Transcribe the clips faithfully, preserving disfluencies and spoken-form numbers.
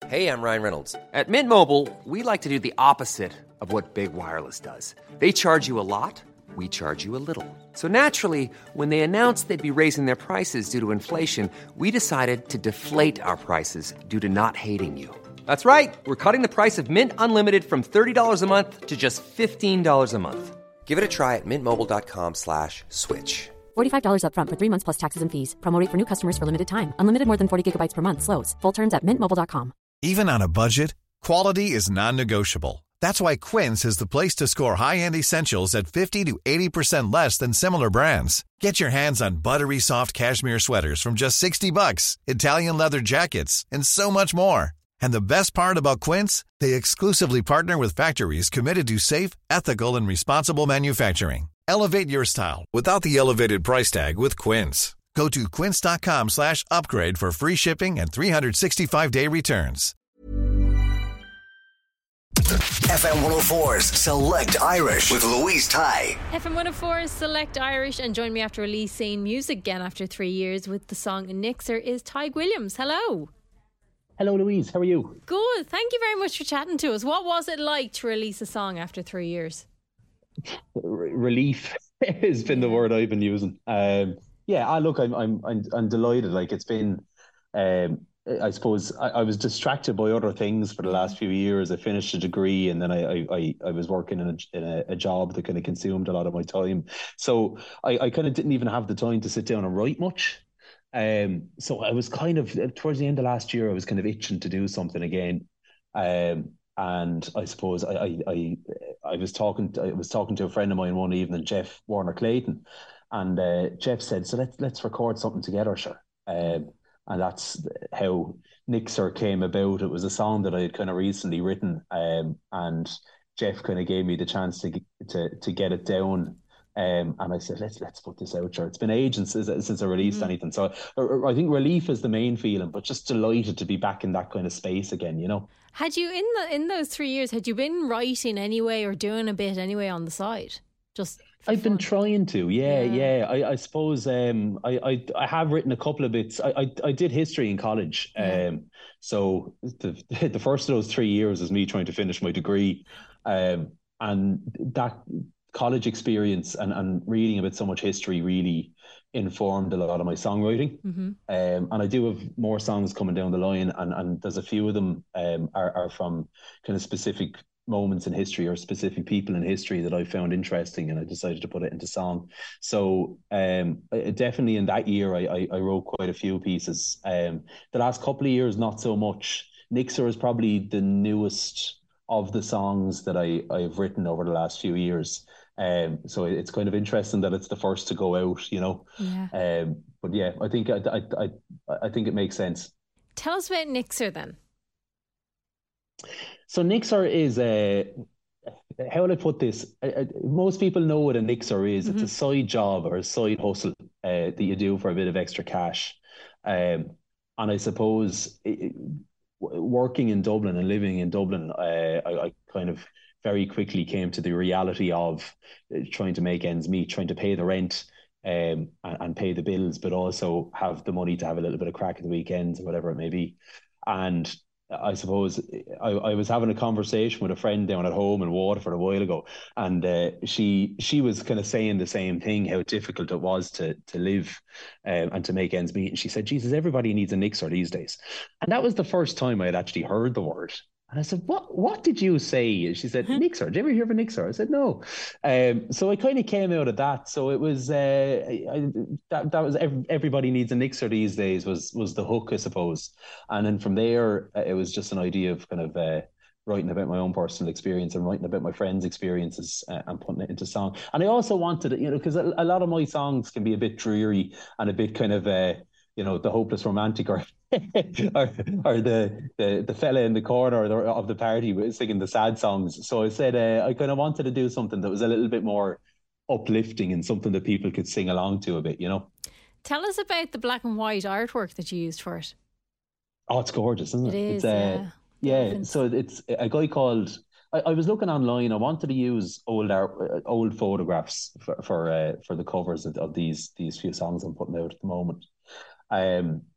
Hey, I'm Ryan Reynolds. At Mint Mobile, we like to do the opposite of what Big Wireless does. They charge you a lot, we charge you a little. So naturally, when they announced they'd be raising their prices due to inflation, we decided to deflate our prices due to not hating you. That's right. We're cutting the price of Mint Unlimited from thirty dollars a month to just fifteen dollars a month. Give it a try at mintmobile.com slash switch. forty-five dollars up front for three months plus taxes and fees. Promo rate for new customers for limited time. Unlimited more than forty gigabytes per month. Slows full terms at mint mobile dot com. Even on a budget, quality is non-negotiable. That's why Quince is the place to score high-end essentials at fifty to eighty percent less than similar brands. Get your hands on buttery soft cashmere sweaters from just sixty bucks, Italian leather jackets, and so much more. And the best part about Quince, they exclusively partner with factories committed to safe, ethical, and responsible manufacturing. Elevate your style without the elevated price tag with Quince. Go to quince.com slash upgrade for free shipping and three sixty-five day returns. F M one oh four's Select Irish with Louise Ty. F M one oh four's Select Irish, and join me after releasing music again after three years with the song Nixer is Ty Williams. Hello. Hello, Louise. How are you? Good. Thank you very much for chatting to us. What was it like to release a song after three years? R- relief has been the word I've been using. Um, yeah, I look, I'm, I'm, I'm, I'm delighted. Like it's been, um, I suppose, I, I was distracted by other things for the last few years. I finished a degree, and then I, I, I, I was working in, a, in a, a job that kind of consumed a lot of my time. So I, I kind of didn't even have the time to sit down and write much. Um, so I was kind of towards the end of last year, I was kind of itching to do something again. Um, and I suppose I, I, I, I was talking, to, I was talking to a friend of mine one evening, Jeff Warner Clayton, and uh, Jeff said, "So let's let's record something together, sure." Um, and that's how Nixer came about. It was a song that I had kind of recently written, um, and Jeff kind of gave me the chance to to to get it down. Um, and I said, let's let's put this out, sure. It's been ages since, since I released mm-hmm. anything. So I, I think relief is the main feeling, but just delighted to be back in that kind of space again, you know. Had you, in the in those three years, had you been writing anyway or doing a bit anyway on the side? Just I've fun? been trying to, yeah, yeah. yeah. I, I suppose um, I, I I have written a couple of bits. I I, I did history in college. Yeah. Um, so the the first of those three years was me trying to finish my degree. Um, and that college experience and, and reading about so much history really informed a lot of my songwriting. Mm-hmm. Um, and I do have more songs coming down the line, and, and there's a few of them um, are, are from kind of specific moments in history or specific people in history that I found interesting, and I decided to put it into song. So um, definitely in that year, I, I, I wrote quite a few pieces. Um, the last couple of years, not so much. Nixer is probably the newest of the songs that I, I've written over the last few years. Um, so it's kind of interesting that it's the first to go out, you know. Yeah. Um, but yeah, I think I, I I I think it makes sense. Tell us about Nixer then. So Nixer is a, how will I put this? I, I, most people know what a Nixer is. Mm-hmm. It's a side job or a side hustle uh, that you do for a bit of extra cash. Um, and I suppose it, working in Dublin and living in Dublin, uh, I, I kind of very quickly came to the reality of trying to make ends meet, trying to pay the rent um, and, and pay the bills, but also have the money to have a little bit of crack at the weekends or whatever it may be. And I suppose I, I was having a conversation with a friend down at home in Waterford a while ago, and uh, she she was kind of saying the same thing, how difficult it was to to live um, and to make ends meet. And she said, Jesus, everybody needs a Nixer these days. And that was the first time I had actually heard the word. And I said, what what did you say? And she said, Nixer. Did you ever hear of a Nixer? I said, no. Um, so I kind of came out of that. So it was, uh, I, that that was every, everybody needs a Nixer these days was was the hook, I suppose. And then from there, it was just an idea of kind of uh, writing about my own personal experience and writing about my friends' experiences uh, and putting it into song. And I also wanted it, you know, because a, a lot of my songs can be a bit dreary and a bit kind of, uh, you know, the hopeless romantic or or, or the, the the fella in the corner of the party singing the sad songs. So I said uh, I kind of wanted to do something that was a little bit more uplifting and something that people could sing along to a bit, you know. Tell us about the black and white artwork that you used for it. Oh, it's gorgeous, isn't it? It is, it's, uh, yeah. Yeah, so it's a guy called... I, I was looking online. I wanted to use old art, uh, old photographs for for, uh, for the covers of, of these these few songs I'm putting out at the moment. Um.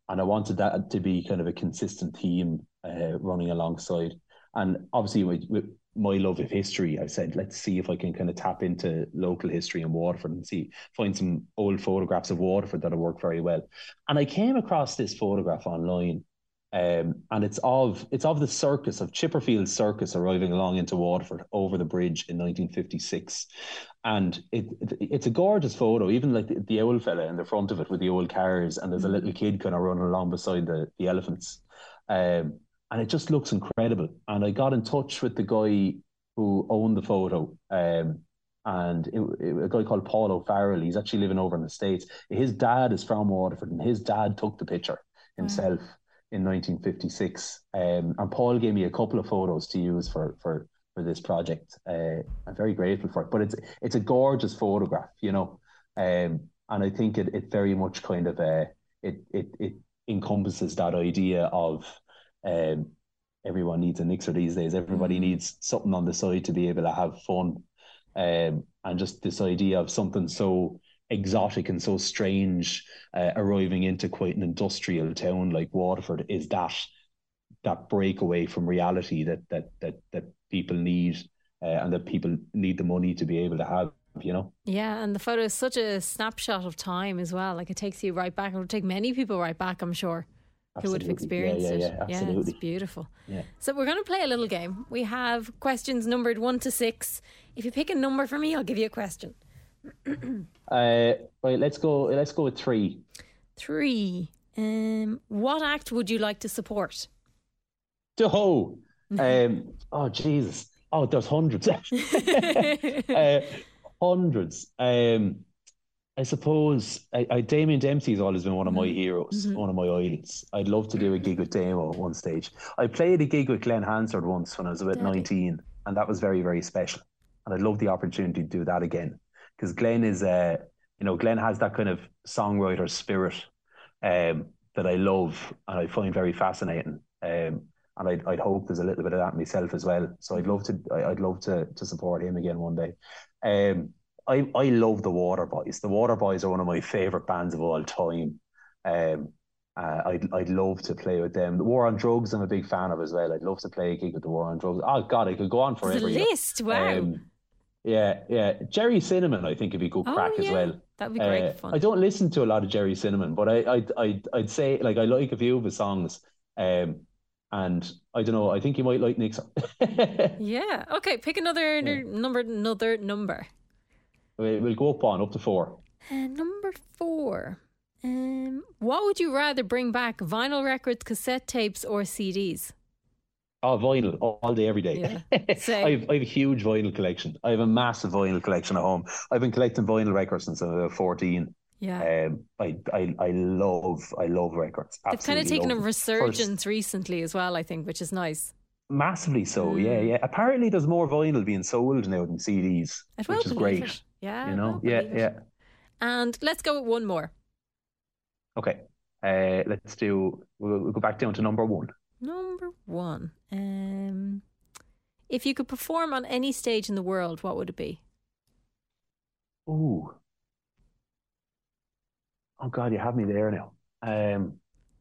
and I wanted that to be kind of a consistent theme uh, running alongside. And obviously, with, with my love of history, I said, let's see if I can kind of tap into local history in Waterford and see find some old photographs of Waterford that'll work very well. And I came across this photograph online. Um, and it's of it's of the circus of Chipperfield Circus arriving along into Waterford over the bridge in nineteen fifty-six, and it, it it's a gorgeous photo. Even like the, the old fella in the front of it with the old cars, and there's a little kid kind of running along beside the the elephants, um, and it just looks incredible. And I got in touch with the guy who owned the photo, um, and it, it, a guy called Paul O'Farrell. He's actually living over in the States. His dad is from Waterford, and his dad took the picture himself. Wow. In nineteen fifty-six, um, and Paul gave me a couple of photos to use for for for this project. Uh, I'm very grateful for it, but it's it's a gorgeous photograph, you know, um, and I think it it very much kind of uh, it it it encompasses that idea of um, everyone needs a Nixer these days. Everybody mm. needs something on the side to be able to have fun, um, and just this idea of something so exotic and so strange uh, arriving into quite an industrial town like Waterford is that that breakaway from reality that that that that people need uh, and that people need the money to be able to have, you know. Yeah, and the photo is such a snapshot of time as well. Like it takes you right back. It would take many people right back, I'm sure, absolutely. Who would have experienced yeah, yeah, it. Yeah, absolutely. Yeah, it's beautiful. Yeah. So we're going to play a little game. We have questions numbered one to six. If you pick a number for me, I'll give you a question. uh, right, let's go. Let's go with three. Three. Um, what act would you like to support? Oh, um, oh Jesus! Oh, there's hundreds. uh, hundreds. Um, I suppose I, I Damien Dempsey's always been one of my heroes, mm-hmm. one of my idols. I'd love to do a gig with Damo at one stage. I played a gig with Glenn Hansard once when I was about Daddy. nineteen, and that was very, very special. And I'd love the opportunity to do that again. Because Glenn is, uh, you know, Glenn has that kind of songwriter spirit um, that I love and I find very fascinating. Um, and I'd, I'd hope there's a little bit of that myself as well. So I'd love to, I'd love to to support him again one day. Um, I I love the Waterboys. The Waterboys are one of my favorite bands of all time. Um, uh, I'd I'd love to play with them. The War on Drugs, I'm a big fan of as well. I'd love to play a gig with the War on Drugs. Oh God, I could go on forever. There's a list, wow. Um, Yeah, yeah. Jerry Cinnamon, I think, would be good oh, crack yeah. as well. That'd be great uh, fun. I don't listen to a lot of Jerry Cinnamon, but I, I, I, I'd say like I like a few of his songs, um, and I don't know. I think you might like Nixer. Yeah. Okay. Pick another yeah. number. Another number. We'll, we'll go up on up to four. Uh, number four. Um, what would you rather bring back? Vinyl records, cassette tapes, or C Ds? Oh, vinyl all day, every day. Yeah. I, have, I have a huge vinyl collection. I have a massive vinyl collection at home. I've been collecting vinyl records since I was fourteen. Yeah. Um, I, I, I love, I love records. They've kind of taken a them. resurgence First, recently as well, I think, which is nice. Massively so, mm. yeah, yeah. Apparently, there's more vinyl being sold now than C Ds, it which is great. It. Yeah, you know, yeah, it. yeah. And let's go with one more. Okay, uh, let's do. We'll, we'll go back down to number one. Number one. Um, if you could perform on any stage in the world, what would it be? Ooh. Oh God, you have me there now. Um,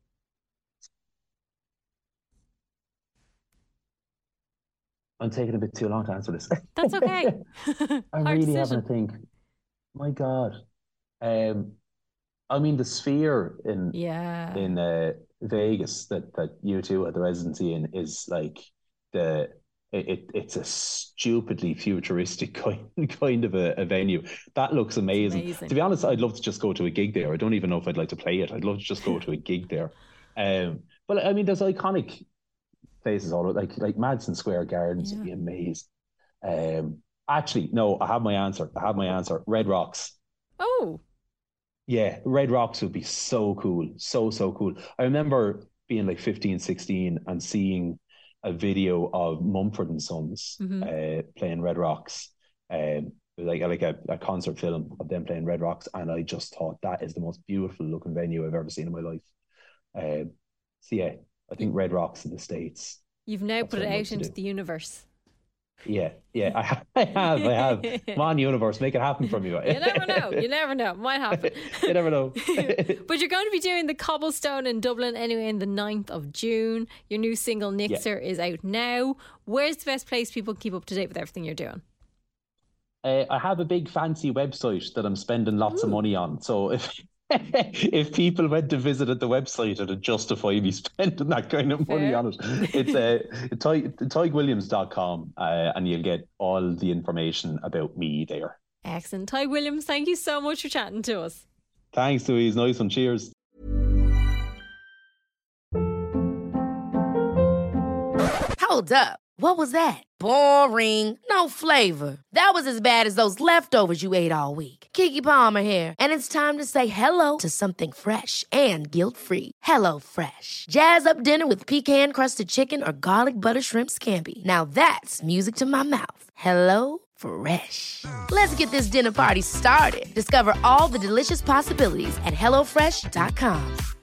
I'm taking a bit too long to answer this. That's okay. I'm Hard really decision. having to think. My God. Um, I mean, the Sphere in yeah. in uh, Vegas that that U two had the residency in is like the it, it it's a stupidly futuristic kind kind of a, a venue. That looks amazing. amazing. To be honest, I'd love to just go to a gig there. I don't even know if I'd like to play it. I'd love to just go to a gig there. Um, but I mean, there's iconic places all over, like like Madison Square Gardens yeah. would be amazing. Um, actually, no, I have my answer. I have my answer. Red Rocks. Oh. Yeah, Red Rocks would be so cool. So, so cool. I remember being like fifteen, sixteen and seeing a video of Mumford and Sons mm-hmm. uh, playing Red Rocks. Um, like like a, a concert film of them playing Red Rocks. And I just thought that is the most beautiful looking venue I've ever seen in my life. Um, so yeah, I think Red Rocks in the States. You've now put it out into the universe. Yeah, yeah, I have, I have, I have. Come on, universe, make it happen for me. You never know. You never know. It might happen. You never know. But you're going to be doing the Cobblestone in Dublin anyway on the ninth of June. Your new single, Nixer, yeah. is out now. Where's the best place people keep up to date with everything you're doing? Uh, I have a big fancy website that I'm spending lots Ooh. of money on. So if if people went to visit at the website, it'd justify me spending that kind of money Fair. on it. It's uh, Tadhg Williams dot com uh, and you'll get all the information about me there. Excellent. Tadhg Williams, thank you so much for chatting to us. Thanks, Louise. Nice one. Cheers. Hold up. What was that? Boring. No flavor. That was as bad as those leftovers you ate all week. Keke Palmer here, and it's time to say hello to something fresh and guilt-free. Hello Fresh. Jazz up dinner with pecan-crusted chicken or garlic butter shrimp scampi. Now that's music to my mouth. Hello Fresh. Let's get this dinner party started. Discover all the delicious possibilities at hello fresh dot com.